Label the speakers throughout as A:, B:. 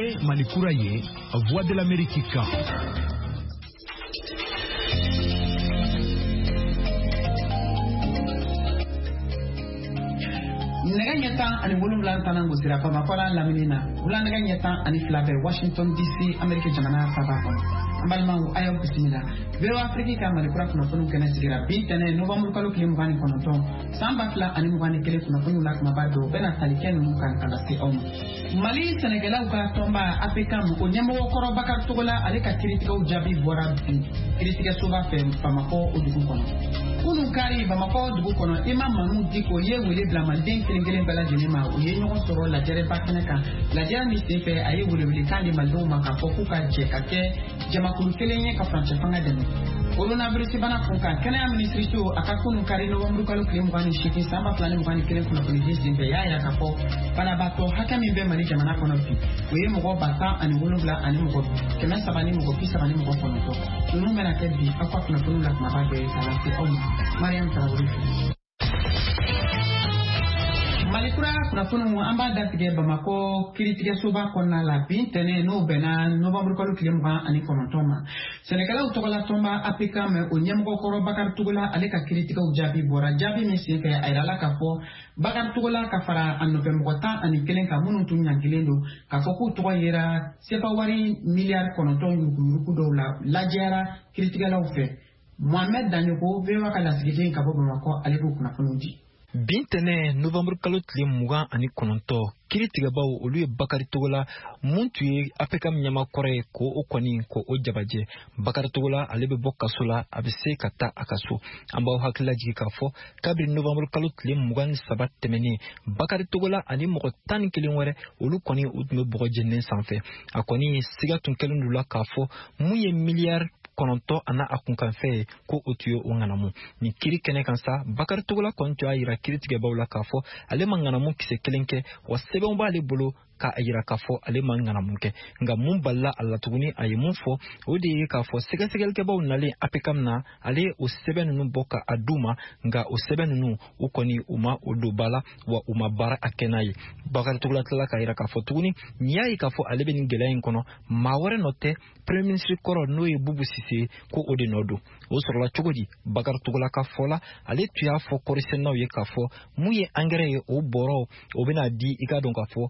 A: ye Malikura ye Voix de l'Amérique kan.
B: Nega nyata ani wolumla tanango sira pa makora laminina ula nega nyata ani flabe Washington DC America jamana sabako ambalmangu ayo bisimila vero Afrika ka Malikura kuna funu kene sigira bitene November kalo kile mugani konoto samba fla ani mugani kele kuna funu lak mabado bena talikene mukan kala si om Mali Senegala uka tomba Afrika mu nyamo koro bakar togola ale ka kritika ujabi bora bi kritika soba fe pamako odugu kono unu kari bamako dugu kono imam Mahmoud Diko ye wele blamalden kelengelen bala jenema o ye ɲɔgɔn sɔrɔ lajɛrɛ bakɛnɛ kan lajɛrɛ min senfɛ a ye welewele kan di malidenw ma k'a fɔ k'u ka jɛ ka kɛ jamakulu kelen ye ka furancɛ fanga dɛmɛ coronavirus bana kun kan kɛnɛya minisiriso a ka kunu kari nɔwɛmburu kalo tile 28 san 2021 kunnafonidi senfɛ y'a yira k'a fɔ banabaatɔ hakɛ min bɛ Mali jamana kɔnɔ bi o ye mɔgɔ 107 ani mɔgɔ 300 ni mɔgɔ 30 ni mɔgɔ 9 ninnu bɛna kɛ bi aw ka kunnafoniw la kumaba dɔ ye k'a lase aw ma Mariam Tarawele. Malikura kunafunu amba datige Bamako kiritige soba konna la bintene no bena November kalo kile 29 ma Senegala utokola tomba Afrika me onyemgo koro Bakar Togola ale ka kiritige ujabi bora jabi mesinfe ayrala ka fo Bakar Togola ka fara an November tan ani kelen ka munu tunya gilendo ka fo ku togo yera sepa wari milliard konoton yuku do la jera kiritige la ufe Mohamed Danyoko vewa ka lasigite ka bo Bamako ale ko kunafunu di
C: Bintene November kalo tile 29 kiritigabaw olu ye Bakari Togola mun tun ye Afrika ɲɛma kɔrɔ ye ko o kɔni ko o jabajɛ Bakari Togola ale bɛ bɔ kaso la a bɛ se ka taa a ka so an b'aw hakili lajigi k'a fɔ kabiri November kalo tile 23 tɛmɛnen Bakari Togola ani mɔgɔ 11 wɛrɛ olu kɔni u tun bɛ bɔgɔ jɛnnen sanfɛ a kɔni siga tun kɛlen do la k'a fɔ mun ye miliyari 9 ana a kunkanfɛ ye ko o tun ye o ŋanamu ni kiri kɛnɛ kan sa Bakari Togola kɔni tun y'a yira kiritigɛbaw la k'a fɔ ale ma ŋanamu kisɛ kelen kɛ wa sɛbɛnw b'ale bolo k'a yira k'a fɔ ale ma ŋanamu kɛ nka mun balila a la tuguni a ye mun fɔ o de ye k'a fɔ sɛgɛsɛgɛlikɛbaw nalen APCAM na ale ye o sɛbɛn ninnu bɔ ka a d'u ma nka o sɛbɛn ninnu u kɔni u ma o don ba la wa u ma baara a kɛ n'a ye Bakari Togola tilala k'a yira k'a fɔ tuguni n'i y'a ye k'a fɔ ale bɛ nin gɛlɛya in kɔnɔ maa wɛrɛ nɔ tɛ Premier ministre kɔrɔ n'o ye Bubu Sise ko o de nɔ don o sɔrɔla cogo di Bakari Togola ka fɔ la ale tun y'a fɔ kɔrisɛnnaw ye k'a fɔ mun ye engrais ye o bɔrɔ o bɛna di i ka dɔn k'a fɔ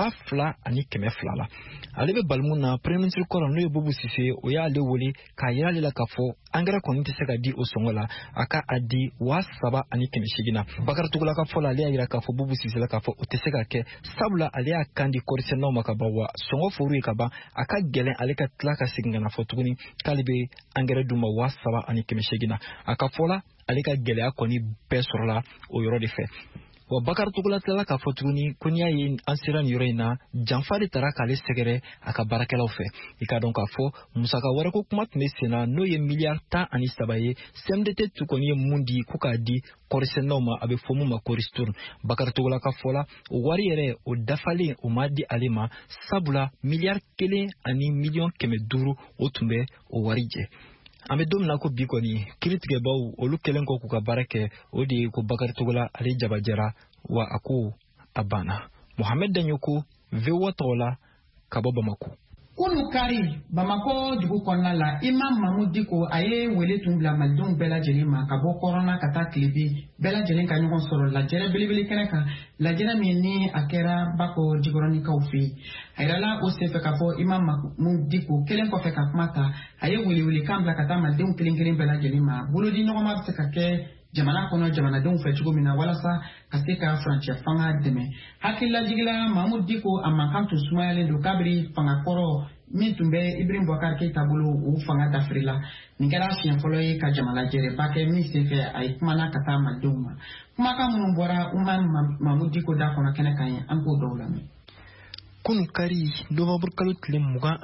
C: 2,200 la ale bɛ balimun na Premier ministre kɔrɔ n'o ye Bubu Sise o y'ale wele k'a yira ale la k'a fɔ engrais kɔni tɛ se ka di o sɔngɔ la a ka a di 7,800 na Bakari Togola ka fɔ la ale y'a yira k'a fɔ Bubu Sise la k'a fɔ o tɛ se ka kɛ sabula ale y'a kan di kɔrisɛnnaw ma ka ban wa sɔngɔ fɔru ye ka ban a ka gɛlɛn ale ka tila ka segin ka na fɔ tuguni k'ale bɛ engrais d'u ma 7,800 na a ka fɔ la ale ka gɛlɛya kɔni bɛɛ sɔrɔla o yɔrɔ de fɛ wa Bakari Togola tilala k'a fɔ tuguni ko n'i y'a ye an sera nin yɔrɔ in na janfa de taara k'ale sɛgɛrɛ a ka baarakɛlaw fɛ i ka dɔn k'a fɔ musaka wɛrɛ ko kuma tun bɛ sen na n'o ye miliyari 13 ye CMDT tun kɔni ye mun di ko k'a di kɔrisɛnnaw ma a bɛ fɔ mun ma kɔristourne Bakari Togola ka fɔ la o wari yɛrɛ o dafalen o ma di ale ma sabula miliyari 1 ani miliyɔn 500 o tun bɛ o wari jɛ an bɛ don min na ko bi kɔni kiritigɛbaw olu kɛlen kɔ k'u ka baara kɛ o de ye ko Bakari Togola ale jabajɛra wa a ko a banna Mohamed Danyoko VOA tɔgɔ la ka bɔ Bamako
B: kunu kari Bamako dugu kɔnɔna la Imam Mahmoud Diko a ye wele tun bila malidenw bɛɛ lajɛlen ma ka bɔ kɔrɔna ka taa tilebi bɛɛ lajɛlen ka ɲɔgɔn sɔrɔ lajɛrɛ belebele kɛnɛ kan lajɛrɛ min ni a kɛra Bako jikɔrɔnikaw fɛ yen a yirala o senfɛ k'a fɔ Imam Mahmoud Diko kelen kɔfɛ ka kuma ta a ye welewele kan bila ka taa malidenw kelen kelen bɛɛ lajɛlen ma bolodi ɲɔgɔnma bɛ se ka kɛ jamana kɔnɔ jamanadenw fɛ cogo min na walasa ka se ka furancɛ fanga dɛmɛ hakililajigila Mahmoud Diko a mankan tun sumayalen don kabiri fanga kɔrɔ min tun bɛ Ibrahim Boubacar Keita bolo o fanga dafiri la nin kɛra fiɲɛ fɔlɔ ye ka jamana jɛrɛba kɛ min senfɛ a ye kumana ka taa malidenw ma kumakan minnu bɔra Mahmoud Diko da kɔnɔ kɛnɛ kan ye an k'o dɔw lamɛn
C: kunu kari November kalo tile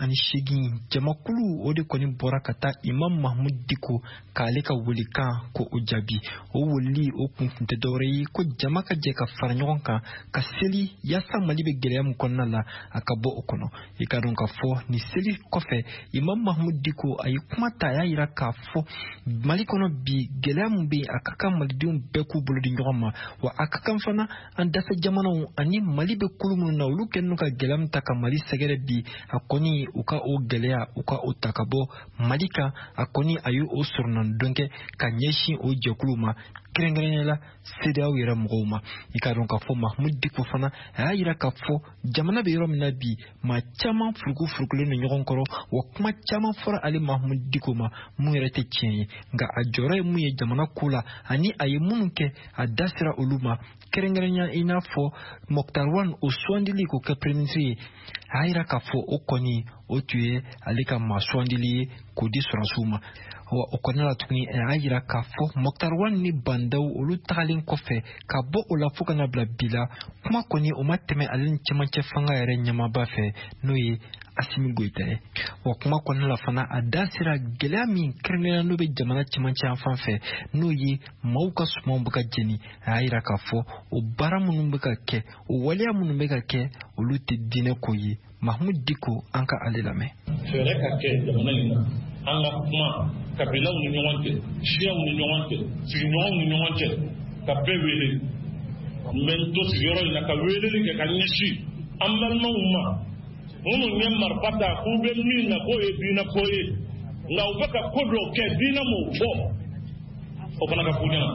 C: 28 jamakulu o de kɔni bɔra ka taa Imam Mahmoud Diko k'ale ka welekan ko o jaabi o weleli o kun tɛ dɔwɛrɛ ye ko jama ka jɛ ka fara ɲɔgɔn kan ka seli yaasa Mali bɛ gɛlɛya min kɔnɔna la a ka bɔ o kɔnɔ i ka dɔn k'a fɔ ni seli kɔfɛ Imam Mahmoud Diko a ye kuma ta a y'a yira k'a fɔ Mali kɔnɔ bi gɛlɛya min bɛ yen a ka kan malidenw bɛɛ k'u bolo di ɲɔgɔn ma wa a ka kan fana an dafɛ jamanaw ani Mali bɛ kulu minnu na olu kɛlen ka gɛlɛya gɛlɛya ta ka Mali sɛgɛrɛ bi a kɔni u ka o gɛlɛya u ka o ta ka bɔ Mali kan a kɔni a y'o sɔrɔnan dɔn kɛ ka ɲɛsin o jɛkulu ma kɛrɛnkɛrɛnnenya la CEDEAO yɛrɛ mɔgɔw ma i ka dɔn k'a fɔ Mahamudu Dicko fana a y'a yira k'a fɔ jamana bɛ yɔrɔ min na bi maa caman furukulen don ɲɔgɔn kɔrɔ wa kuma caman fɔra ale Mahamudu Dicko ma mun yɛrɛ tɛ tiɲɛ ye nka a jɔyɔrɔ ye mun ye jamana ko la ani a ye minnu kɛ a da sera olu ma kɛrɛnkɛrɛnya i n'a fɔ Mokhtar Wane o sugandili k'o kɛ premier ministre ye a y'a yira k'a fɔ o kɔni o tun ye ale ka maa sugandili ye k'o di sɔrɔsiw ma wa o kɔnɔna la tuguni a y'a yira k'a fɔ Mokhtar Wane ni Bandaw olu tagalen kɔfɛ ka bɔ o la fo ka na bila bi la kuma kɔni o ma tɛmɛ ale ni cɛmancɛ fanga yɛrɛ ɲɛmaaba fɛ n'o ye Assimi Goïta ye wa kuma kɔnɔna la fana a da sera gɛlɛya min kɛrɛnkɛrɛnnen n'o bɛ jamana cɛmancɛ yan fan fɛ n'o ye maaw ka sumanw bɛ ka jeni a y'a yira k'a fɔ o baara minnu bɛ ka kɛ o waleya minnu bɛ ka kɛ olu tɛ diinɛ ko ye Mahamudu Dicko an ka ale lamɛn.
D: Fɛɛrɛ ka kɛ jamana in na an ka kuma kabilaw ni ɲɔgɔn cɛ siyaw ni ɲɔgɔn cɛ sigiɲɔgɔnw ni ɲɔgɔn cɛ ka bɛɛ wele n bɛ n to sigiyɔrɔ in na ka weleli kɛ ka ɲɛsin an balimaw ma minnu ye marifa ta k'u bɛ min na k'o ye diinɛ ko ye nka u bɛ ka ko dɔw kɛ diinɛ m'o fɔ o fana ka f'u ɲɛna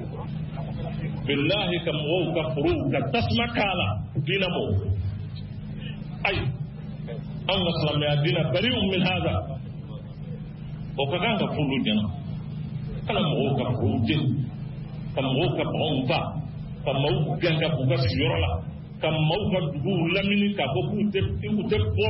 D: bilahi ka mɔgɔw ka forow ka tasuma k'a la diinɛ m'o ayi an ka silamɛya diinɛ bari'un min hada o ka kan ka f'olu ɲɛna kana mɔgɔw ka forow jeni ka mɔgɔw ka baganw faa ka maaw gɛn ka b'u ka sigiyɔrɔ la ka maaw ka duguw lamini k'a fɔ k'u tɛ bɔ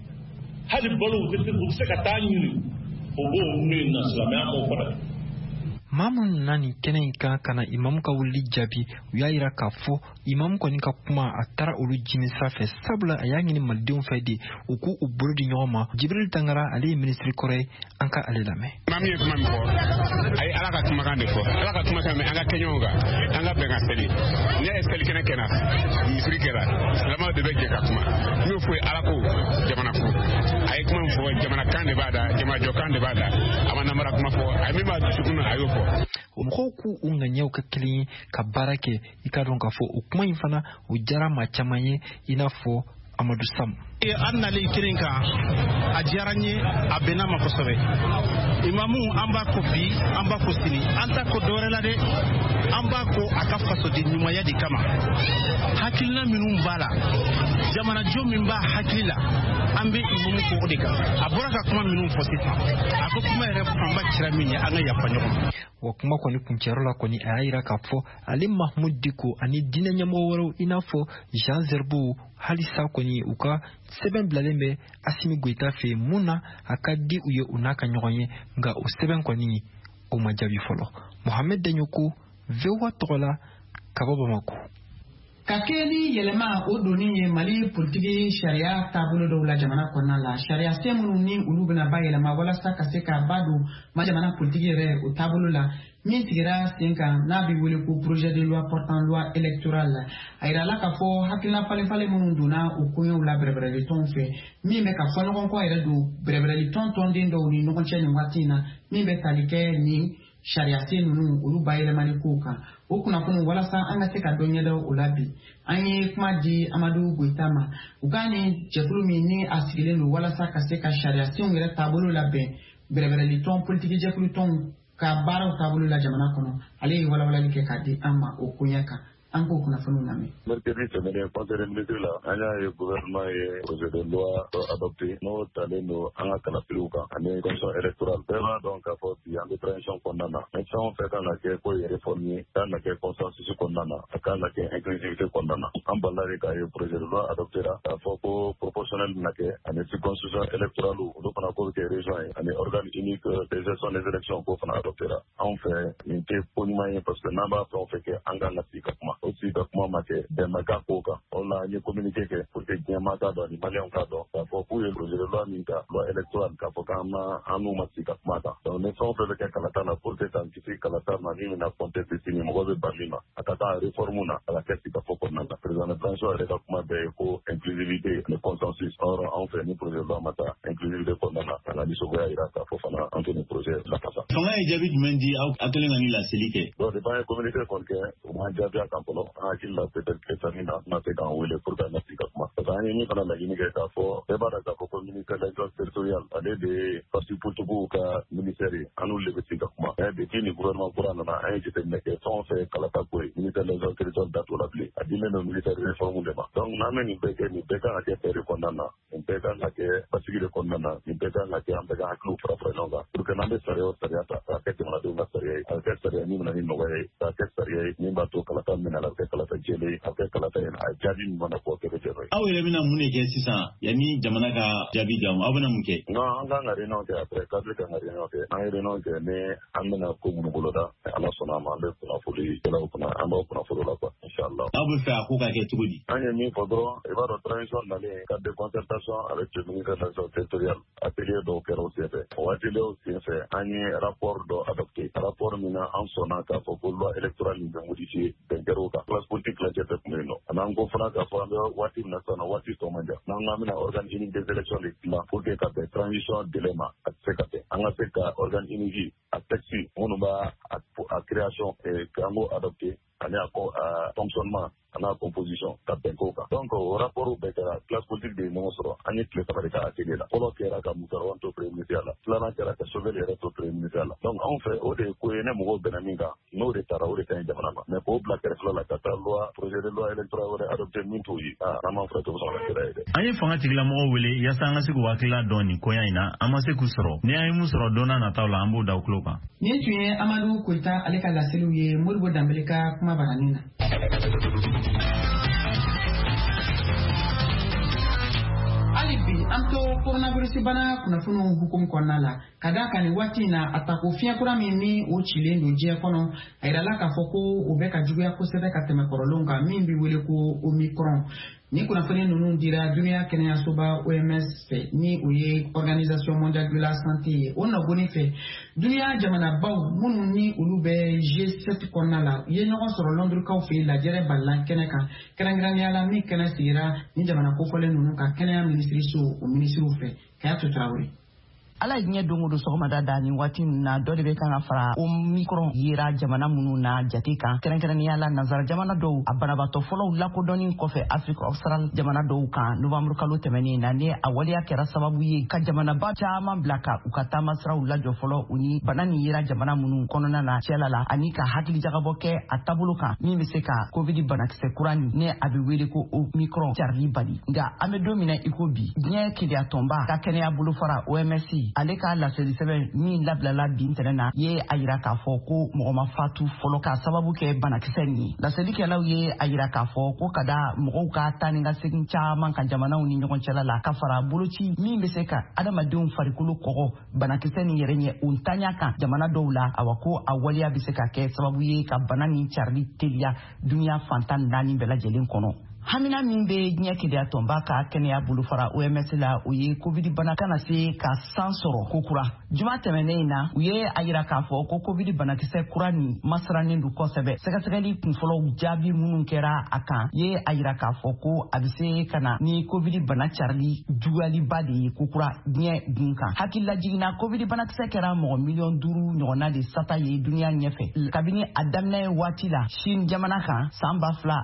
D: hali balo u tɛ se ka taa ɲini o b'o min na silamɛya m'o fɔ dɛ.
C: maa minnu nana nin kɛnɛ in kan ka na imamu ka wulili jaabi u y'a yira k'a fɔ imamu kɔni ka kuma a taara olu jimi sira fɛ sabula a y'a ɲini malidenw fɛ de u k'u bolo di ɲɔgɔn ma Jibril Tangara ale ye minisiri kɔrɔ ye an ka ale lamɛn.
E: maa min ye kuma min fɔ a ye ala ka kumakan de fɔ ala ka kumakan mɛn an ka kɛ ɲɔgɔn kan an ka bɛn ka seli ne ye selikɛnɛ kɛra misiri kɛra silamɛw de bɛ jɛ ka kuma n'o fɔ ye ala ko jamana ko a ye kuma min fɔ jamanakan de b'a da jamajɔkan de b'a da a ma namara kuma fɔ a ye min b'a dusukun na a y'o fɔ.
C: mɔgɔw k'u ŋaniyaw kɛ kelen ye ka baara kɛ i ka dɔn k'a fɔ o kuma in fana o diyara maa caman ye i n'a fɔ Amadou Sam.
F: an nalen kelen kan a diyara n ye a bɛnna ma kosɛbɛ imamu an b'a ko bi an b'a ko sini an t'a ko dɔwɛrɛ la dɛ an b'a ko a ka fasoden ɲumanya de kama hakilina minnu b'a la jamanajo min b'a hakili la an bɛ imamu ko o de kan a bɔra ka kuma minnu fɔ sisan a ko kuma yɛrɛ fanba cira min ye an ka yafa ɲɔgɔn ma.
C: wa kuma kɔni kuncɛyɔrɔ la kɔni a y'a yira k'a fɔ ale Mahamudu Dicko ani diinɛ ɲɛmɔgɔ wɛrɛw i n'a fɔ Jean Zerbo halisa kɔni u ka sɛbɛn bilalen bɛ Assimi Goïta fɛ mun na a ka di u ye u n'a ka ɲɔgɔn ye nka o sɛbɛn kɔni o ma jaabi fɔlɔ. Mohamed Daɲoko VOA tɔgɔ la ka bɔ Bamako.
B: ka kɛ ni yɛlɛma o donni ye Mali politiki sariya taabolo dɔw la jamana kɔnɔna la sariya sen minnu ni olu bɛna ba yɛlɛma walasa ka se ka ba don ma jamana politiki yɛrɛ o taabolo la min sigira sen kan n'a bɛ wele ko projet de loi portant loi électorale a yirala k'a fɔ hakilina falen minnu donna o koɲɛw la bɛrɛbɛrɛli tɔnw fɛ min bɛ ka fɔ ɲɔgɔn kɔ yɛrɛ don bɛrɛbɛrɛli tɔnden dɔw ni ɲɔgɔn cɛ nin waati in na min bɛ tali kɛ nin sariya sen ninnu olu bayɛlɛmali kow kan o kunnafoni walasa an ka se ka dɔ ɲɛdɔn o la bi an ye kuma di Amadou Goïta ma u ka nin jɛkulu min ni a sigilen don walasa ka se ka sariya senw yɛrɛ taabolo labɛn bɛrɛbɛrɛli tɔn politiki jɛkulu tɔnw ka baaraw taabolo la jamana kɔnɔ ale ye walawalali kɛ k'a di an ma o koɲɛ kan an k'o kunnafoniw lamɛn.
G: Mercredi tɛmɛnen conseil ministre la an y'a ye gouvernement ye projet de loi adopté n'o talen don an ka kalafiliw kan ani commission électorale bɛɛ b'a dɔn k'a fɔ bi an bɛ transition kɔnɔna na mais fɛn o fɛn kan ka kɛ ko ye réforme ye kan ka kɛ consensus kɔnɔna na a kan ka kɛ inclusivité kɔnɔna na an balila de k'a ye projet de loi adopté la k'a fɔ ko proportionnel bɛna kɛ ani circonscription électorale olu fana ko bɛ kɛ région ye ani organe unique de gestion des élections k'o fana adopté la anw fɛ nin tɛ ko ɲuman ye parce que n'an b'a fɛn o fɛn kɛ an kan ka sigi ka kuma aussi ka kuma ma kɛ bɛnba ka ko kan o la an ye communiqué kɛ pour que diɲɛma k'a dɔn ani maliyɛnw k'a dɔn k'a fɔ k'u ye projet de loi min ta loi électorale k'a fɔ k'an n'u ma sigi ka kuma kan donc ni fɛn o fɛn bɛ kɛ kalata la pour que k'an kisi kalata ma min bɛna conteste sini mɔgɔ bɛ ban min ma a ka taa réforme na a ka kɛ sigi ka fɔ kɔnɔna na président de transition yɛrɛ ka kuma bɛɛ ye ko inclusivité ni consensus or anw fɛ ni projet de loi ma ta inclusivité kɔnɔna na an ka nisɔngoya yira k'a fɔ fana an tɛ nin projet lafasa.
H: fanga ye jaabi jumɛn di aw kelen ka ni laseli kɛ.
G: donc depuis an ye communiqué kɔni kɛ u m'an jaabi a kan follow hakili la peut-être que ça n'a pas été quand où les pour la application parce que ni kana la gini ka fo e bara ka ko ministère de la territorial ade de parti pour ka ministère anu le petit kuma e de ni gouvernement pour na ay jete ne ke son fait kala ta ko ministère de la territorial datu la pli adile no militaire réforme de ba donc na men ni beke ka ke pere kondana ni beka na ke pasigi kondana ni beka na ke ambeka haklu propre longa pour que na be sare o sare ata ka ke na de na sare ka ke sare ni na ni no way ka ke sare ni ba to kala ta men ala ke kala ta jele ka kala ta en a jadi ni mana ko ke jere
H: awere mina mune ke sisa yani jamana ka jabi jamu abana muke
G: no anga ngare no ke après cadre ka ngare no ke ngare no ke ne amena ko mun boloda ala sona ma le ko fuli kala ko na amba ko fulu la ko inshallah
H: abu fa ko ka ke tugudi
G: anya mi podro e va transition dans les cadres de concertation avec le ministère de la territorial atelier do ke ro sefe o atelier o sefe anya rapport do adopté rapport mina en sona ka ko loi électorale ni modifié d'ingero ka classe politique la jete kumeno anango fana ka fa wati na sana wati to manja nanga mina organiser des élections la pour que ka transition dilemma atsekate anga seka organiser a taxi onuba a création et kango adopté ani ako fonctionnement ana composition ka benkoka donc au rapport au bekara classe politique de monsro ani clé tabarika atelier la polo kera ka mutaro to premier ministre la plana kera ka sauver les restos premier ministre la donc on fait au de ko ene mo benaminga no de tara o de tan jamana mais ko black refla la kata loi projet de loi électoral o adopté minto yi ama fra to so la kera ide
H: ani fanga tigla mo wele ya sanga siku wakila doni ko yaina amase kusoro ne ay musoro dona na tawla ambu da ukloka
B: ni tuye Amadou Koita aleka la seluye Modibo Dambeleka kuma baranina alibi anto coronavirus bana kunafunu hukumu kɔnɔna la ka da kan ni waati na atako fiɲɛ kura min ni o cilen don diɲɛ kɔnɔ a yirala k'a fɔ ko o bɛ ka juguya kosɛbɛ ka tɛmɛ kɔrɔlenw kan min bɛ wele ko omicron ni kunnafoni ninnu dira duniya kɛnɛyasoba OMS fɛ ni o ye Organisation mondiale de la santé ye o nɔgɔni fɛ duniya jamanabaw minnu ni olu bɛ G7 kɔnɔna la u ye ɲɔgɔn sɔrɔ Lɔndurukaw fɛ lajɛrɛ balilan kɛnɛ kan kɛrɛnkɛrɛnnenya la min kɛnɛ sigira ni jamana kofɔlen ninnu ka kɛnɛya minisiriso o minisiriw fɛ Kayatu Traoré
I: ala ɲɛ don o don sɔgɔmada da ni waati na dɔ de bɛ kan ka fara omicron yera jamana minnu na jate kan kɛrɛnkɛrɛnnenya la nanzara jamana dɔw a banabatɔ fɔlɔw lakodɔnni kɔfɛ Afrique australe jamana dɔw kan novembre kalo tɛmɛnen na ni a waleya kɛra sababu ye ka jamanaba caman bila ka u ka taama siraw lajɔ fɔlɔ u ni bana ni yera jamana minnu kɔnɔna na cɛla la ani ka hakilijagabɔ kɛ a taabolo kan min bɛ se ka covid banakisɛ kura ni ne a bɛ wele ko omicron carili bali nka an bɛ don min na i ko bi diɲɛ keleyatɔnba ka kɛnɛya bolofara OMS ale ka laseli sɛbɛn min labilala bi ntɛnɛn na ye a yira k'a fɔ ko mɔgɔ ma fatu fɔlɔ k'a sababu kɛ banakisɛ nin ye laselikɛlaw ye a yira k'a fɔ ko ka da mɔgɔw ka taa ni ka segin caman ka jamanaw ni ɲɔgɔn cɛla la ka fara boloci min bɛ se ka adamadenw farikolo kɔgɔ banakisɛ nin yɛrɛ ɲɛ o ntanya kan jamana dɔw la awa ko a waleya bɛ se ka kɛ sababu ye ka bana nin carili teliya duniya fantan 4 bɛɛ lajɛlen kɔnɔ hamina min bɛ diɲɛ keleyatɔnba ka kɛnɛya bolofara OMS la o ye covid bana kana se ka san sɔrɔ kokura juma tɛmɛnen na u ye a yira k'a fɔ ko covid banakisɛ kura nin masirannen don kosɛbɛ sɛgɛsɛgɛli kunfɔlɔw jaabi minnu kɛra a kan ye a yira k'a fɔ ko a bɛ se ka na ni covid bana carili juguyaliba de ye kokura diɲɛ dun kan hakililajiginna covid banakisɛ kɛra mɔgɔ 5 ɲɔgɔnna de sata ye duniya ɲɛfɛ kabini a daminɛ waati la Chine jamana kan san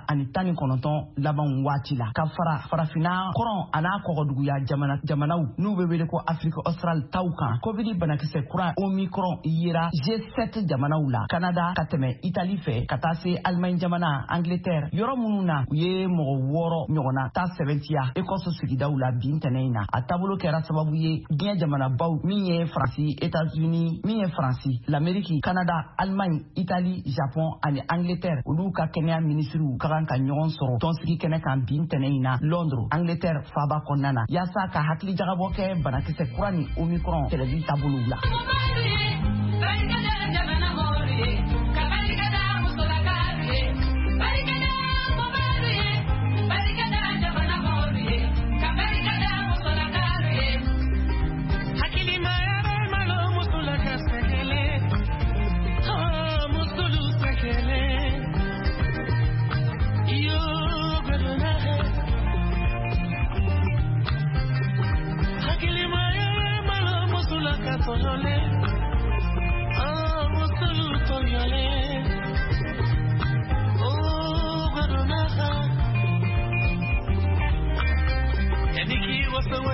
I: 2019 laban waati la ka fara farafina kɔrɔn a n'a kɔgɔduguya jamanaw n'u bɛ wele ko Afrique australe taw kan covid banakisɛ kura omicron yera G7 jamanaw la Canada ka tɛmɛ Italie fɛ ka taa se Allemagne jamana Angleterre yɔrɔ minnu na u ye mɔgɔ 6 ɲɔgɔnna ta sɛbɛntiya Écosse sigidaw la bi ntɛnɛn in na a taabolo kɛra sababu ye diɲɛ jamanabaw min ye Faransi États-Unis min ye Faransi l'Amérique Canada Allemagne Italie Japon ani Angleterre olu ka kɛnɛya minisiriw ka kan ka ɲɔgɔn sɔrɔ tɔnsigi kɛnɛ kan bi ntɛnɛn in na Londres Angleterre faaba kɔnɔna na yaasa ka hakilijagabɔ kɛ banakisɛ kura ni omicron kɛlɛli taabolow la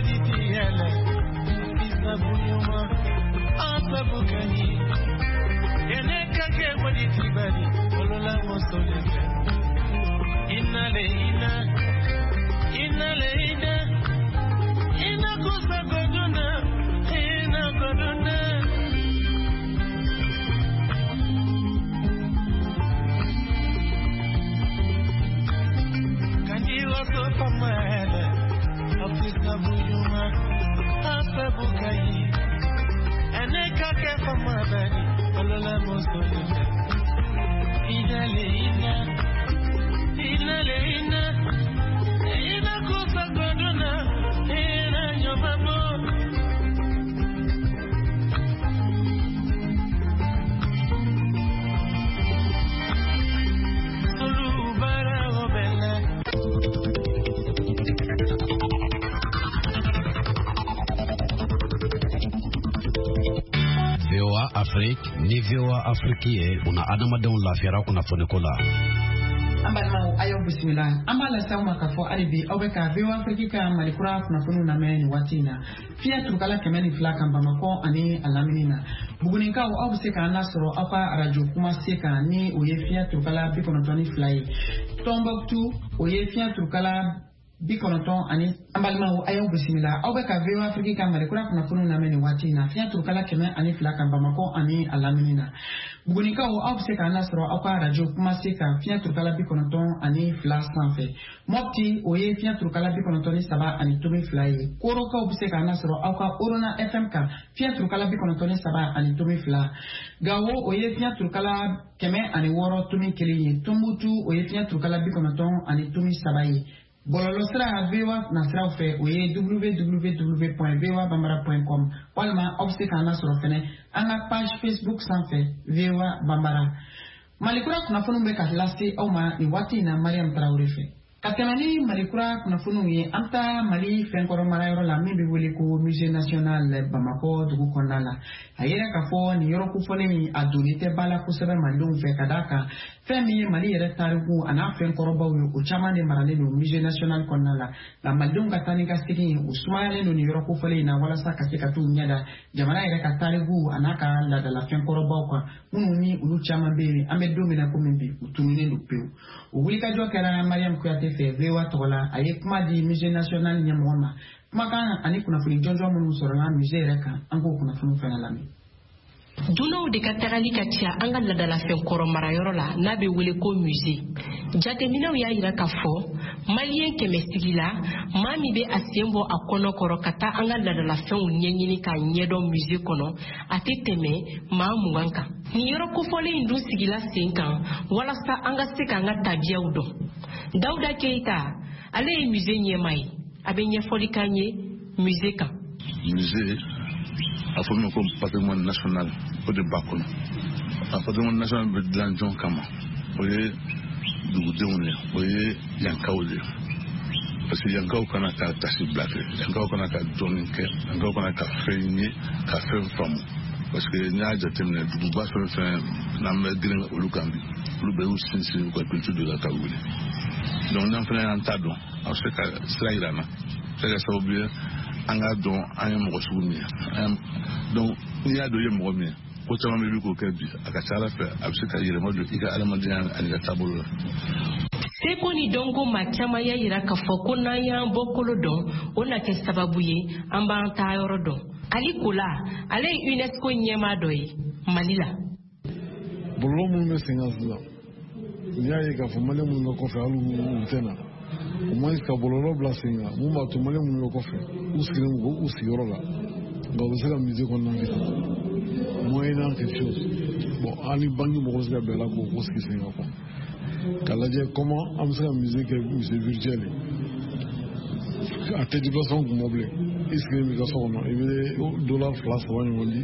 J: Afrique ni VOA Afrique una adamadenw lafiyara kunnafoni ko la.
B: Ambalma ayo bismillah ambala sama kafo alibi obeka VOA Afrique ka malikura kunnafoni na meni watina fia tukala kemeni flaka mbamako ani alaminina buguninka au obseka nasro apa radio kuma seka ni oyefia tukala bikonotoni fly Tombouctou oyefia tukala bikonoton ani ambalma ayo bisimila obeka VOA Afrique ka malikura kunnafoni na meni watina fia tukala kemeni ani flaka mbamako ani alaminina bugunika o obseka nasro apa radio kuma seka fia tukala bikonoton ani flash sanfe mopti oye fia tukala bikonoton saba ani tomi fly koroka obseka nasro apa orona FM ka fia tukala bikonoton saba ani tomi fla gawo oye fia tukala keme ani woro tomi keli Tombouctou oye fia tukala bikonoton ani tomi saba yi bololo sira VOA nasra fe oye www.voabambara.com walma obseka nasro fene anga page Facebook sanfe VOA Bambara malikura kunnafoni be ka lasti awma ni wati na Mariam Traoré fe katemani malikura kunnafoni ye anta Mali fenkoro marayoro la mi be wele ko Musée National Bamako dugu konnala ayera ka fo ni yoro ku fone mi adunite bala ku sebe mandum fe kadaka femi Mali yere tariku ana fenkoro bawo o chamane marale no Musée National konnala la mandum ka tani ka sigi usmane no ni yoro ku fole na wala sa ka se ka tu nyada jamana yere ka tariku anaka la da la fenkoro bawo kwa mununi ulu chama be ame domina ko mimbi utumine no peu o wuli ka jokera Mariam Kuyate fe VOA tola aye kuma di Musée National nyamoma kuma kan ani kunnafoni jonjo munu sorona musée reka ango kunnafoni fana lami
K: Duno de katarali katia anga ladala fen koro marayoro la na be wele ko musée jatemina ya ira kafo malien kemestigila mami be asembo akono koro kata anga ladala fen nyenyini ka nyedo musée kono ateteme ma muwanka ni yoro ko fole indu sigila senkan wala sa anga seka anga tabia udo Dauda Keita ale musée nyemai abe nyefoli kanye musée ka
L: musée a formé comme patrimoine national au de Bakono. Un patrimoine national de l'Anjon Kama. Vous voyez, Doudouné, vous voyez, Yankaoulé. Parce que Yankao Kanaka Tassi Blacké, Yankao Kanaka Doninke, Yankao Kanaka Féigné, Café Femme. Parce que Nya Jatemne, Doudouba fait un green au Lukambi, Loubéou Sinsi, ou la culture de la Kaoulé. Donc, nous avons fait un tadon, en ce cas, Slairana. C'est que ça oublie. Anga don ayam rosumi donc il y a deux mois ko tama me ko kebi aka sala fe absika yire modo ika alamadian anga tabolo
K: seko ni dongo machama ya ira kafoko na ya bokolo don ona ke sababu ye amba ta yoro don ali kula ale UNESCO nyema doyi malila
M: bolo mu me singazla niya ye ka fomale mu no ko fe alu tena moins ka bololo blasinga mu ma to male mu ko fe uskire mu usigoro la ngo sera musée ko nan vita moyen quelque chose bon ali bangi mo ko sera bela ko uskisinga ko kala je comment am sera musée que musée virtuel a te di façon ko moble iskire mi ka so no e dollar plus wani woni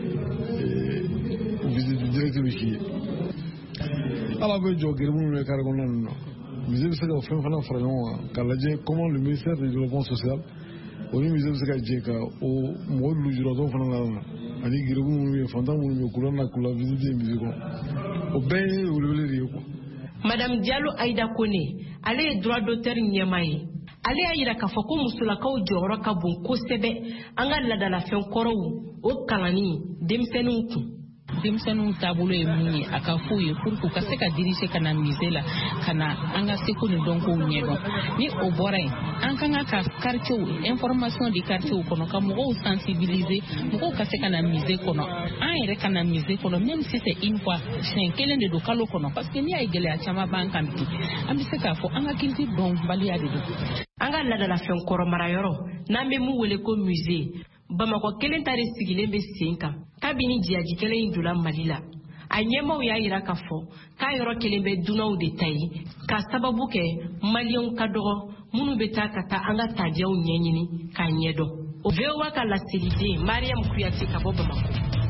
M: visite direct bi ala be jogere mu ne kar ko non no musée se ka fɛn fana fara ɲɔgɔn kan ka lajɛ comment le ministère du développement social o ni musée bɛ se ka jɛ ka o mɔgɔ lujuratɔw fana la ani giribu minnu ye fantan minnu ye kula na kula visite musée kɔnɔ o bɛɛ ye welewele de ye quoi.
K: Madame Diallo Aïda Kone ale ye droit d'auteur ɲɛma ye ale y'a yira k'a fɔ ko musolakaw jɔyɔrɔ ka bon kosɛbɛ an ka ladalafɛn kɔrɔw o kalanni denmisɛnninw kun.
N: Denmisɛnninw taabolo ye mun ye a ka f'u ye pour que u ka se ka dirige ka na musée la ka na an ka seko ni dɔnkow ɲɛdɔn ni o bɔra yen an kan ka quartier information di quartier kɔnɔ ka mɔgɔw sensibiliser mɔgɔw ka se ka na musée kɔnɔ an yɛrɛ ka na musée kɔnɔ même si c'est une fois siɲɛ kelen de don kalo kɔnɔ parce que n'i y'a ye gɛlɛya caman b'an kan bi an bɛ se k'a fɔ an ka culture dɔnbaliya de don.
K: An ka ladalafɛn kɔrɔmarayɔrɔ n'an bɛ mun wele ko musée Bamakɔ kelen ta de sigilen bɛ sen kan kabini jiyaji kelen in donna Mali la a ɲɛmaaw y'a yira k'a fɔ k'a yɔrɔ kelen bɛ dunanw de ta ye ka sababu kɛ maliyɛnw ka dɔgɔ minnu bɛ taa ka taa an ka tabiyaw ɲɛɲini k'a ɲɛdɔn. O VOA ka laseliden Mariam Kuyate ka bɔ Bamakɔ.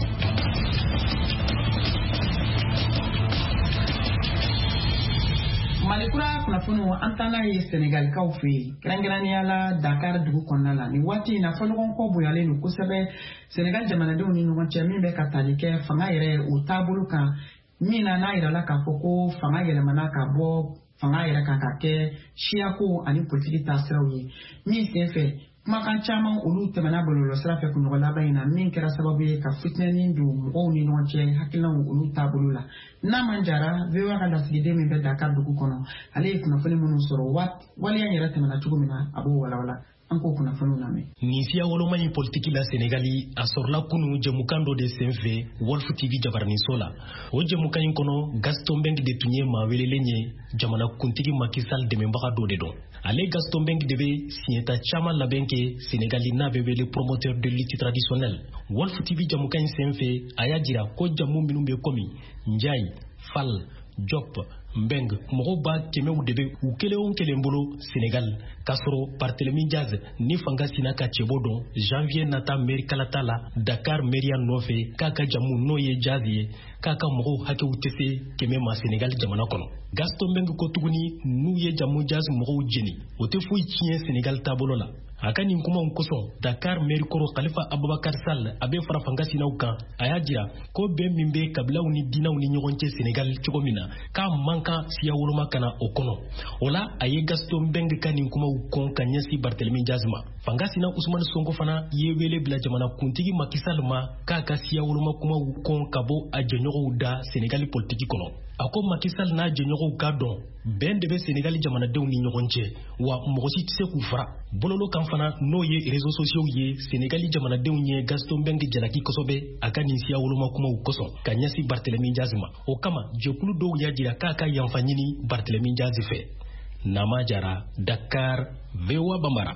B: Malikura kunnafoniw an tana ye Senegalikaw fɛ yen kɛrɛnkɛrɛnnenya la Dakar dugu kɔnɔna la ni waati in na fɔɲɔgɔn kɔ bonyalen don kosɛbɛ Senegal jamanadenw ni ɲɔgɔn cɛ min bɛ ka tali kɛ fanga yɛrɛ o taabolo kan min na n'a yirala k'a fɔ ko fanga yɛlɛmana ka bɔ fanga yɛrɛ kan ka kɛ siyako ani politiki taasiraw ye min sen fɛ kumakan caman olu tɛmɛna bɔlɔlɔsira fɛ kunɲɔgɔn laban in na min kɛra sababu ye ka fitinɛni don mɔgɔw ni ɲɔgɔn cɛ hakilinaw olu taabolo la n'a man jara VOA ka lasigiden min bɛ Dakar dugu kɔnɔ ale ye kunnafoni minnu sɔrɔ waleya yɛrɛ tɛmɛna cogo min na a b'o walawala an k'o kunnafoniw lamɛn.
O: Nin siya woloma in politiki la Senegali a sɔrɔla kunu jɛmukan dɔ de senfɛ Wolf TV jabaraniso la o jɛmukan in kɔnɔ Gaston Mbengue de tun ye maa welelen ye jamana kuntigi Macky Sall dɛmɛbaga dɔ de don. Ale Gaston Mbengue de bɛ siɲɛta caman labɛn kɛ Senegali n'a bɛ wele promoteur de lutte traditionnelle. Wolf TV jamukan in senfɛ a y'a jira ko jamu minnu bɛ komi Ndiaye, Fall, Diop, Mbengue mɔgɔw ba kɛmɛw de bɛ u kelen o kelen bolo Senegal k'a sɔrɔ Barthélémy Diaz ni fanga sina ka cɛbɔ dɔn janvier nata mairie kalata la Dakar mairia nɔfɛ k'a ka jamu n'o ye Diaz ye k'a ka mɔgɔw hakɛw tɛ se kɛmɛ ma Senegal jamana kɔnɔ. Gaston Mbengue ko tuguni n'u ye jamu Diaz mɔgɔw jeni o tɛ foyi tiɲɛ Senegal taabolo la. A ka nin kumaw kosɔn Dakar mairie kɔrɔ Khalifa Abubakar Sall a bɛ fara fanga sinaw kan a y'a jira ko bɛn min bɛ kabilaw ni diinaw ni ɲɔgɔn cɛ Senegal cogo min na k'a man kan siya woloma kana o kɔnɔ. O la a ye Gaston Mbengue ka nin kumaw kɔn ka ɲɛsin Barthélémy Diaz ma. Fanga sina Ousmane Sonko fana ye wele bila jamana kuntigi Macky Sall ma k'a ka siya woloma kumaw kɔn ka bɔ a jɛɲɔgɔnw da Senegal politiki kɔnɔ. A ko Macky Sall n'a jɛɲɔgɔnw ka dɔn bɛn de bɛ Senegal jamanadenw ni ɲɔgɔn cɛ wa mɔgɔ si tɛ se k'u fara. Bololo kan fana n'o ye réseaux sociaux ye Senegal jamanadenw ye Gaston Mbengue jalaki kosɛbɛ a ka nin siya woloma kumaw kosɔn ka ɲɛsin Barthélémy Diaz ma. O kama jɛkulu dɔw y'a jira k'a ka yanfa ɲini Barthélémy Diaz fɛ. Nama Jara, Dakar, VOA Bambara.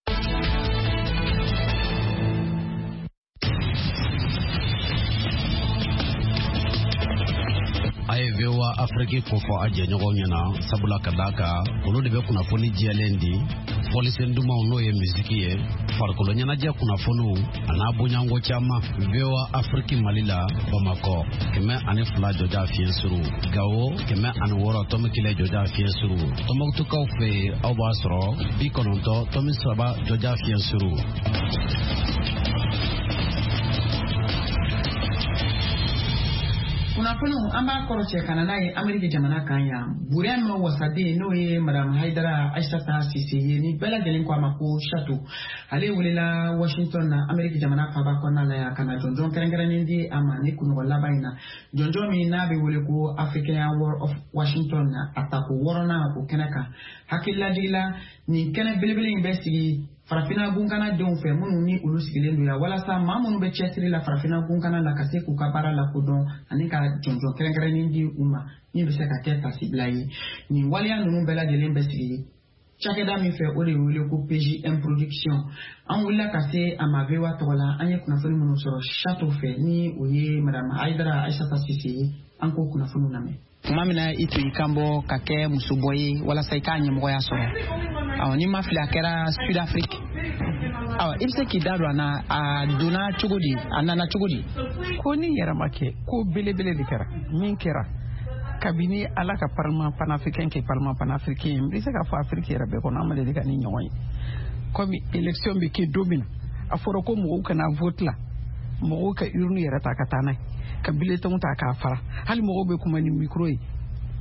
J: A ye VOA Afrique kofɔ a jɛɲɔgɔnw ɲɛna sabula ka d'a kan olu de bɛ kunnafoni jɛlen di fɔlisen dumanw n'o ye misiki ye farikolo ɲɛnajɛ kunnafoniw a n'a bonyanko caman. VOA Afrique Mali la Bamakɔ 102 jɔja fiɲɛ suru, Gao 106.1 jɔja fiɲɛ suru, Tɔnbɔkutukaw fɛ aw b'a sɔrɔ 90.3 jɔja fiɲɛ suru.
B: Kunnafoniw an b'a kɔrɔcɛ ka na n'a ye Ameriki jamana kan yan burɛn min wasaden n'o ye Madame Haidara Aissata Sise ye ni bɛɛ lajɛlen ko a ma ko Chateau ale welela Washington na Ameriki jamana faaba kɔnɔna la yan ka na jɔnjɔn kɛrɛnkɛrɛnnen di a ma ni kunɲɔgɔn laban in na jɔnjɔn min n'a bɛ wele ko African War of Washington na a tako 6nan o kɛnɛ kan hakililajigila nin kɛnɛ belebele in bɛ sigi farafina gunkana denw fɛ minnu ni olu sigilen don yan walasa maa minnu bɛ cɛsiri la farafina gunkana la ka se k'u ka baara lakodɔn ani ka jɔnjɔn kɛrɛnkɛrɛnnen di u ma min bɛ se ka kɛ tasibila ye nin waleya ninnu bɛɛ lajɛlen bɛ sigi cakɛda min fɛ o de wele ko PJM Production an wulila ka se a ma VOA tɔgɔ la an ye kunnafoni minnu sɔrɔ Chateau fɛ ni o ye Madame Haidara Aissata Sise ye an k'o kunnafoni lamɛn.
P: Tuma min na i tun i kan bɔ ka kɛ musobɔ ye walasa i k'a ɲɛmɔgɔya sɔrɔ ni ma fili a kɛra Sud Afrique i bɛ se k'i da don a donna cogo di a nana cogo di.
Q: Ko ni yɛrɛ ma kɛ ko belebele de kɛra min kɛra kabini ala ka parlement panafricain kɛ parlement panafricain n bɛ se k'a fɔ Afrique yɛrɛ bɛɛ kɔnɔ an ma deli ka ni ɲɔgɔn ye komi élection bɛ kɛ don min na a fɔra ko mɔgɔw kana vote la mɔgɔw ka urne yɛrɛ ta ka taa n'a ye ka bulletin ta k'a fara hali mɔgɔw bɛ kuma ni micro ye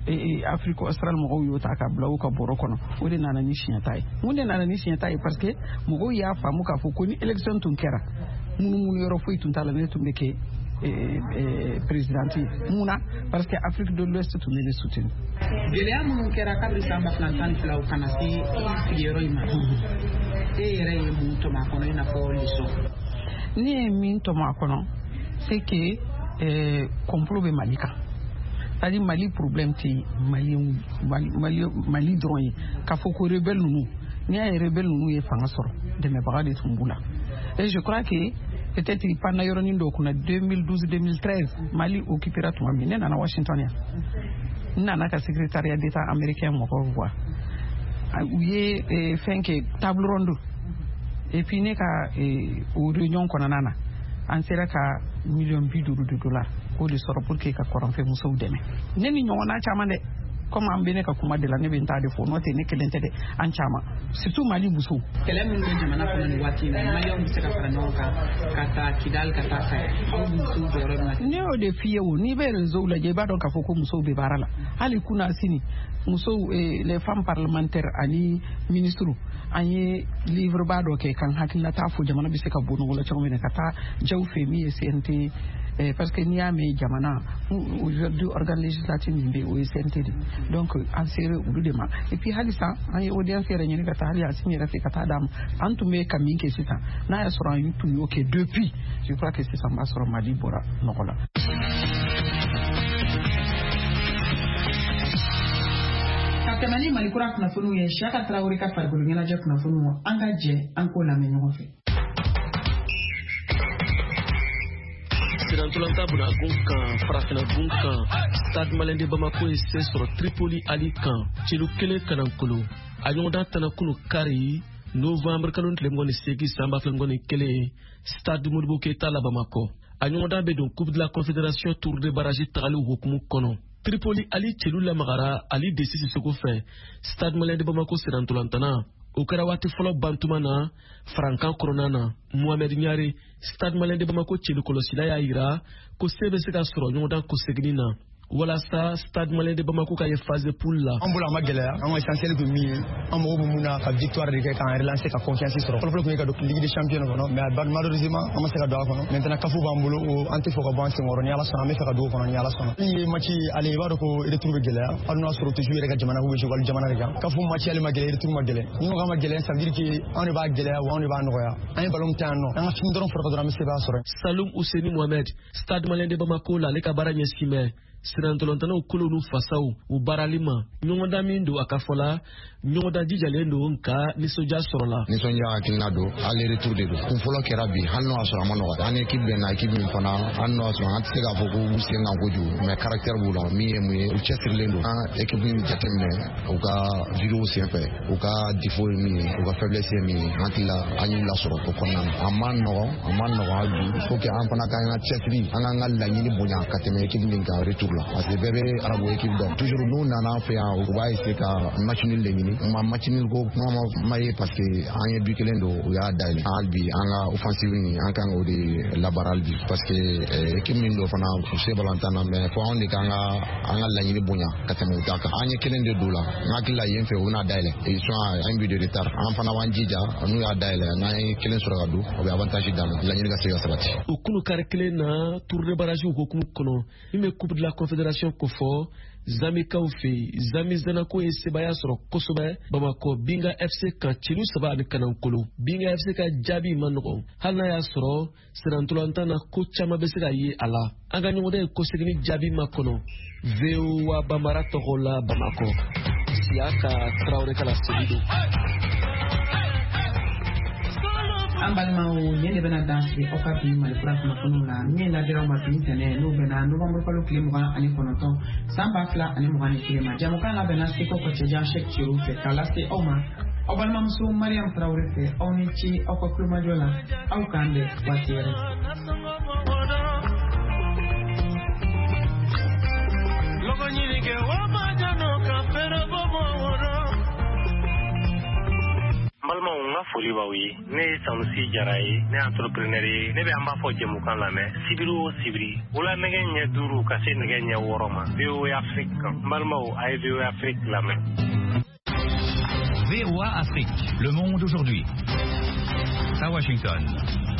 Q: Afrique Austral mɔgɔw y'o ta ka bila u ka bɔrɔ kɔnɔ o de nana ni siɲɛta ye mun de nana ni siɲɛta ye parce que mɔgɔw y'a faamu k'a fɔ ko ni élection tun kɛra munumunu yɔrɔ foyi tun t'a la ne tun bɛ kɛ présidente ye mun na parce que Afrique de l'Ouest tun bɛ ne soutenu.
B: Gɛlɛya minnu kɛra kabiri san 2015 kana se sigiyɔrɔ in ma e yɛrɛ ye mun tɔmɔ a kɔnɔ i n'a fɔ leçon.
Q: Ne ye min tɔmɔ a kɔnɔ c'est que complot bɛ Mali kan. C'est-à-dire Mali problème ti Mali dɔrɔn ye k'a fɔ ko rebelle ninnu n'i y'a ye rebelle ninnu ye fanga sɔrɔ dɛmɛbaga de tun b'u la et je crois que peut-être panna yɔrɔnin dɔw kunna 2012-2013 Mali occupera tuma min ne nana Washington yan n nana ka secrétariat d'état américain mɔgɔw voix u ye fɛn kɛ table ronde et puis ne ka o réunion kɔnɔna na an sera ka $50,000 k'o de sɔrɔ pour que ka kɔrɔnfɛ musow dɛmɛ ne ni ɲɔgɔnna caman dɛ comme an bɛ ne ka kuma de la ne bɛ n ta de fɔ n'o tɛ ne kelen tɛ dɛ an caman surtout Mali musow.
B: Kɛlɛ minnu bɛ jamana kɔnɔ nin waati in na maliyɛnw bɛ se ka fara ɲɔgɔn kan ka taa Kidali ka taa Kaya aw musow bɛ yɔrɔ min na. Ne y'o de f'i ye o n'i bɛ réseau lajɛ i b'a dɔn k'a fɔ ko musow bɛ baara la hali kunna sini musow les femmes parlementaires ani ministres an ye livreba dɔ kɛ kan hakililata fɔ jamana bɛ se ka bɔ ɲɔgɔn la cogo min na ka taa jaw fɛ min ye CNT parce que n'i y'a mɛn jamana aujourd'hui organe législatif min bɛ o ye CNT de donc an sera olu de ma et puis halisa an ye audience yɛrɛ ɲini ka taa hali Asimi yɛrɛ fɛ ka taa d'a ma an tun bɛ ka min kɛ sisan n'a y'a sɔrɔ an tun y'o kɛ depuis je crois que sisan b'a sɔrɔ Mali bɔra nɔgɔ la. Ka tɛmɛ ni Malikura kunnafoniw ye Siyaka Tarawele ka farikolo ɲɛnajɛ kunnafoniw an ka jɛ an k'o lamɛn ɲɔgɔn fɛ.
R: Sirantolanta Bunagun kan Farafinagun kan Stade Malien de Bamako ye se sɔrɔ Tripoli Ali kan celu kelen kanankolo a ɲɔgɔndan tanakunu kari novembre kalo tile 28 san 2021 Stade Modibo Keita la Bamako a ɲɔgɔndan bɛ don Coupe de la Confédération Tour de barrage tagali hukumu kɔnɔ Tripoli Ali celu lamagara Ali Desi Sissoko fɛ Stade Malien de Bamako sirantolantana o kɛra waati fɔlɔ bantuma na Farankan kɔnɔna na Mohamed Niare Stade Malien de Bamako celu kɔlɔsila y'a yira ko se bɛ se ka sɔrɔ ɲɔgɔndan kɔseginin na walasa Stade Malien de Bamako ka ye phase poule la.
S: An bolo a ma gɛlɛya an ka essentiel kun min ye an mago bɛ mun na ka victoire de kɛ k'an relancer ka confiance sɔrɔ fɔlɔfɔlɔ kun ye ka don Ligue des Champions kɔnɔ mais malheureusement an ma se ka don a kɔnɔ maintenant kafu b'an bolo an tɛ fɔ ka bɔ an senkɔrɔ ni Ala sɔnna an bɛ fɛ ka don o kɔnɔ ni Ala sɔnna ni ye match ale i b'a dɔn ko retour bɛ gɛlɛya hali n'a sɔrɔ toujours yɛrɛ ka jamana bɛ jouer wali jamana de kan kafu match ale ma gɛlɛya retour ma gɛlɛya ni ko k'an ma gɛlɛya ça veut dire que anw de b'a gɛlɛya wa anw de b'a nɔgɔya an ye ballon ta yan nɔ an ka fini dɔrɔn fɔrɔ dɔrɔn an bɛ se b'a sɔrɔ.
R: Saloum Ouseni Mohamed Stade Malien de Bamako la ale ka baara ɲɛsin mɛ sirantolantanaw kolo n'u fasaw u baarali ma ɲɔgɔndan min don a ka fɔ la ɲɔgɔndan jijalen don nka nisɔndiya sɔrɔla.
T: Nisɔndiya hakilina don ale retour de don kun fɔlɔ kɛra bi hali n'o y'a sɔrɔ a ma nɔgɔ an équipe bɛ na équipe min fana hali n'o y'a sɔrɔ an tɛ se k'a fɔ ko u sen kan kojugu mais caractère b'u la min ye mun ye u cɛsirilen don an équipe min jateminɛ u ka vidéo senfɛ u ka défaut ye min ye u ka faiblesse ye min ye an hakili la an y'u lasɔrɔ o kɔnɔna na a ma nɔgɔ hali bi il faut que an fana k'an ka cɛsiri an k'an ka laɲini bonya ka tɛmɛ équipe min kan retour la parce que bɛɛ bɛ arabu équipe dɔn toujours n'u nana an fɛ yan u b'a essayer ka match nul de ɲini match nul ko kuma ma ye parce que an ye but kelen don u y'a dayɛlɛ hali bi an ka offensive nin an kan k'o de labaara hali bi parce que équipe min don fana u se balontan na mais fo anw de k'an ka laɲini bonya ka tɛmɛ u ta kan an ye kelen de don la n hakili la yen fɛ u bɛna dayɛlɛ ils sont à un but de retard an fana b'an jija n'u y'a dayɛlɛ n'an ye kelen sɔrɔ ka don o bɛ avantage d'an ma laɲini ka se ka sabati.
R: O kunu kari kelen na tour de barrage hukumu kɔnɔ min bɛ coupe de la confédération ko fɔ Zamikaw fɛ Zami Zanako ye sebaya sɔrɔ kosɛbɛ Bamako Binga FC kan celu 3 ani kanankolo Binga FC ka jaabi ma nɔgɔn hali n'a y'a sɔrɔ sirantolantan na ko caman bɛ se ka ye a la an ka ɲɔgɔndan ye kosegini jaabi ma kɔnɔ VOA Bambara tɔgɔ la Bamako Siyaka Tarawele ka laseli don.
B: An balimaw ɲɛ de bɛna dan sigi aw ka bi Malikura kunnafoniw la min ladiraw ma bi ntɛnɛn n'o bɛnna novembre kalo tile 29 san 2021 ma jamukan labɛnna Seko Kɔcɛjan Sɛki Ciru fɛ k'a lase aw ma aw balimamuso Mariam Tarawele fɛ aw ni ci aw ka kulomajɔ la aw k'an bɛn waati wɛrɛ.
U: Balimaw n ka foli b'aw ye ne ye Sanusi Jara ye ne entrepreneur ye ne bɛ an b'a fɔ jɛmukan lamɛn sibiri o sibiri wula nɛgɛ ɲɛ 5 ka se nɛgɛ ɲɛ 6 ma VOA Afrique kan n balimaw a ye VOA Afrique lamɛn.
V: VOA Afrique, le monde aujourd'hui. À Washington.